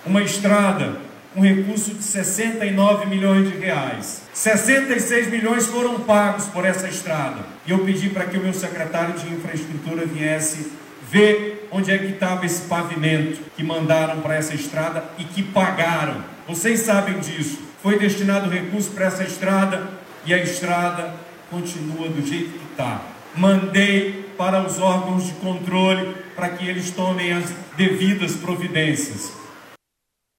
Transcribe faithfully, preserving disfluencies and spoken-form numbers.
uma estrada, um recurso de sessenta e nove milhões de reais. sessenta e seis milhões foram pagos por essa estrada. E eu pedi para que o meu secretário de infraestrutura viesse ver onde é que estava esse pavimento que mandaram para essa estrada e que pagaram. Vocês sabem disso. Foi destinado recurso para essa estrada e a estrada continua do jeito que está. Mandei para os órgãos de controle para que eles tomem as devidas providências.